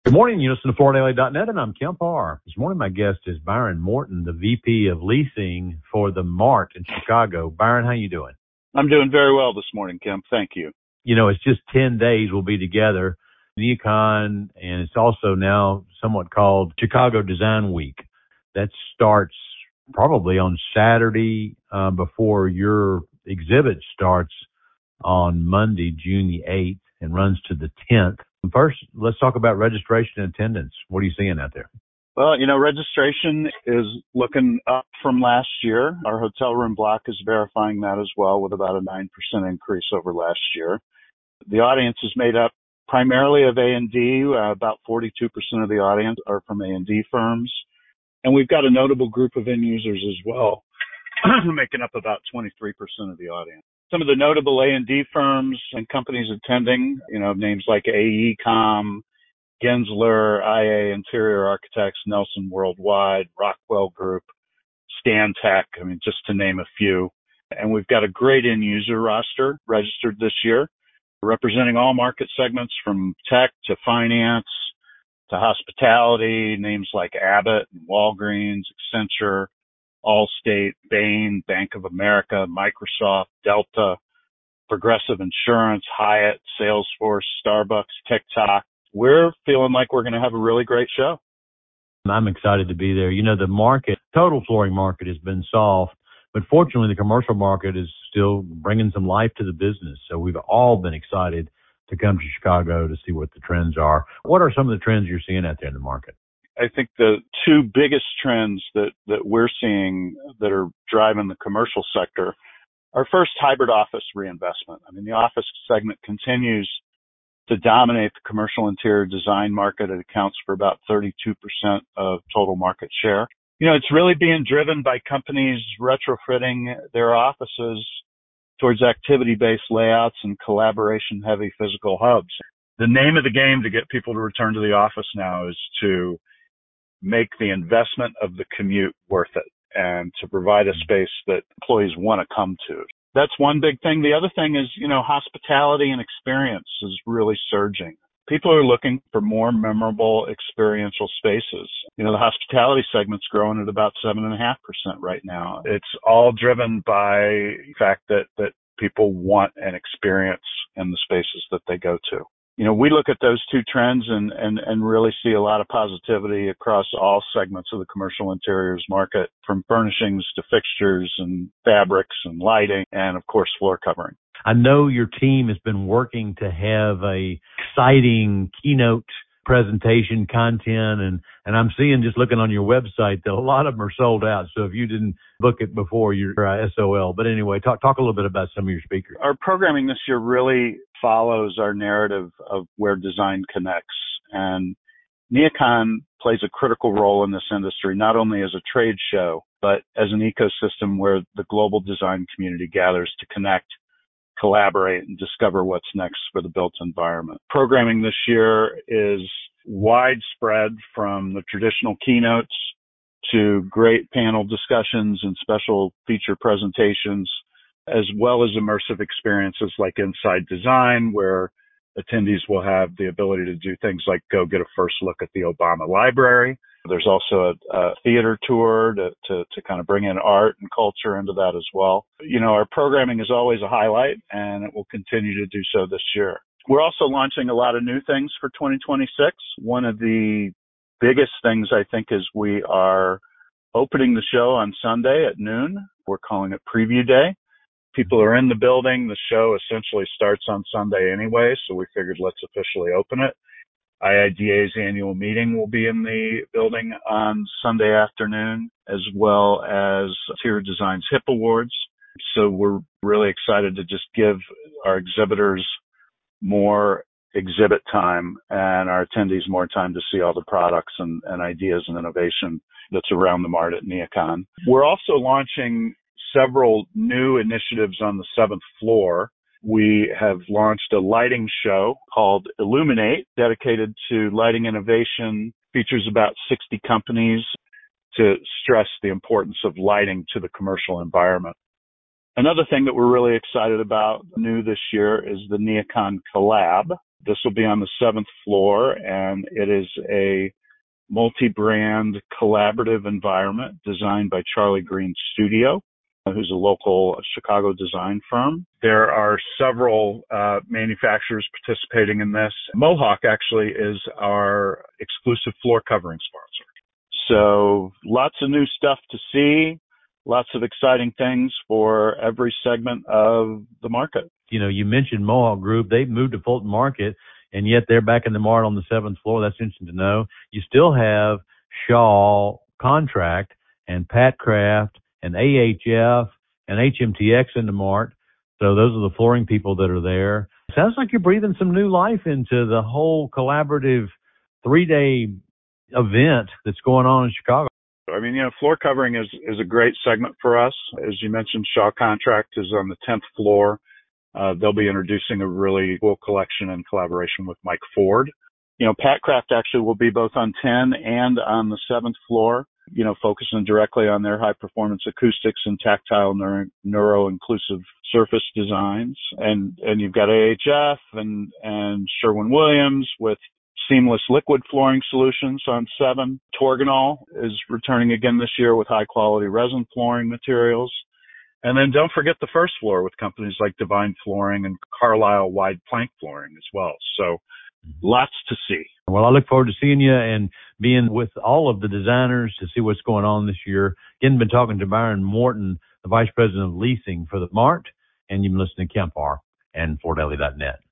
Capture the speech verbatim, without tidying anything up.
Good morning. You listen to Florida Daily dot net, and I'm Kemp Harr. This morning, my guest is Byron Morton, the V P of Leasing for the Mart in Chicago. Byron, how you doing? I'm doing very well this morning, Kemp. Thank you. You know, it's just ten days we'll be together. NeoCon, and it's also now somewhat called Chicago Design Week. That starts probably on Saturday uh, before your exhibit starts on Monday, June the eighth, and runs to the tenth. First, let's talk about registration and attendance. What are you seeing out there? Well, you know, registration is looking up from last year. Our hotel room block is verifying that as well, with about a nine percent increase over last year. The audience is made up primarily of A and D. Uh, about forty-two percent of the audience are from A and D firms. And we've got a notable group of end users as well, making up about twenty-three percent of the audience. Some of the notable A and D firms and companies attending, you know, names like AECOM, Gensler, I A Interior Architects, Nelson Worldwide, Rockwell Group, Stantec, I mean, just to name a few. And we've got a great end user roster registered this year, representing all market segments from tech to finance to hospitality, names like Abbott, Walgreens, Accenture, Allstate, Bain, Bank of America, Microsoft, Delta, Progressive Insurance, Hyatt, Salesforce, Starbucks, TikTok. We're feeling like we're going to have a really great show. I'm excited to be there. You know, the market, total flooring market has been soft, but fortunately the commercial market is still bringing some life to the business. So we've all been excited to come to Chicago to see what the trends are. What are some of the trends you're seeing out there in the market? I think the two biggest trends that, that we're seeing that are driving the commercial sector are, first, hybrid office reinvestment. I mean, the office segment continues to dominate the commercial interior design market. It accounts for about thirty-two percent of total market share. You know, it's really being driven by companies retrofitting their offices towards activity-based layouts and collaboration-heavy physical hubs. The name of the game to get people to return to the office now is to make the investment of the commute worth it and to provide a space that employees want to come to. That's one big thing. The other thing is, you know, hospitality and experience is really surging. People are looking for more memorable experiential spaces. You know, the hospitality segment's growing at about seven and a half percent right now. It's all driven by the fact that, that people want an experience in the spaces that they go to. You know, we look at those two trends and, and, and really see a lot of positivity across all segments of the commercial interiors market, from furnishings to fixtures and fabrics and lighting and, of course, floor covering. I know your team has been working to have a exciting keynote presentation content, and, and I'm seeing, just looking on your website, that a lot of them are sold out. So if you didn't book it before, you're uh, S O L. But anyway, talk, talk a little bit about some of your speakers. Our programming this year really follows our narrative of where design connects. And NeoCon plays a critical role in this industry, not only as a trade show, but as an ecosystem where the global design community gathers to connect, collaborate, and discover what's next for the built environment. Programming this year is widespread, from the traditional keynotes to great panel discussions and special feature presentations, as well as immersive experiences like Inside Design, where attendees will have the ability to do things like go get a first look at the Obama Library. There's also a, a theater tour to, to, to kind of bring in art and culture into that as well. You know, our programming is always a highlight, and it will continue to do so this year. We're also launching a lot of new things for twenty twenty-six. One of the biggest things, I think, is we are opening the show on Sunday at noon. We're calling it Preview Day. People are in the building. The show essentially starts on Sunday anyway, so we figured let's officially open it. I I D A's annual meeting will be in the building on Sunday afternoon, as well as Interior Design's HIP Awards. So we're really excited to just give our exhibitors more exhibit time and our attendees more time to see all the products and, and ideas and innovation that's around the Mart at NeoCon. We're also launching several new initiatives on the seventh floor. We have launched a lighting show called Illuminate, dedicated to lighting innovation. Features about sixty companies to stress the importance of lighting to the commercial environment. Another thing that we're really excited about new this year is the NeoCon Collab. This will be on the seventh floor, and it is a multi-brand collaborative environment designed by Charlie Green Studio, who's a local Chicago design firm. There are several uh, manufacturers participating in this. Mohawk actually is our exclusive floor covering sponsor. So lots of new stuff to see, lots of exciting things for every segment of the market. You know, you mentioned Mohawk Group. They've moved to Fulton Market, and yet they're back in the mart on the seventh floor. That's interesting to know. You still have Shaw Contract and Patcraft and A H F and H M T X in the mart. So those are the flooring people that are there. Sounds like you're breathing some new life into the whole collaborative three-day event that's going on in Chicago. I mean, you know, floor covering is, is a great segment for us. As you mentioned, Shaw Contract is on the tenth floor. Uh, they'll be introducing a really cool collection in collaboration with Mike Ford. You know, Patcraft actually will be both on ten and on the seventh floor, you know, focusing directly on their high performance acoustics and tactile neuro, neuro-inclusive surface designs. And, and you've got A H F and, and Sherwin-Williams with seamless liquid flooring solutions on seven. Torganol is returning again this year with high quality resin flooring materials. And then don't forget the first floor with companies like Divine Flooring and Carlisle Wide Plank Flooring as well. So lots to see. Well, I look forward to seeing you and being with all of the designers to see what's going on this year. Again, been talking to Byron Morton, the Vice President of Leasing for the Mart, and you've been listening to Kemp R and Ford Daily dot net.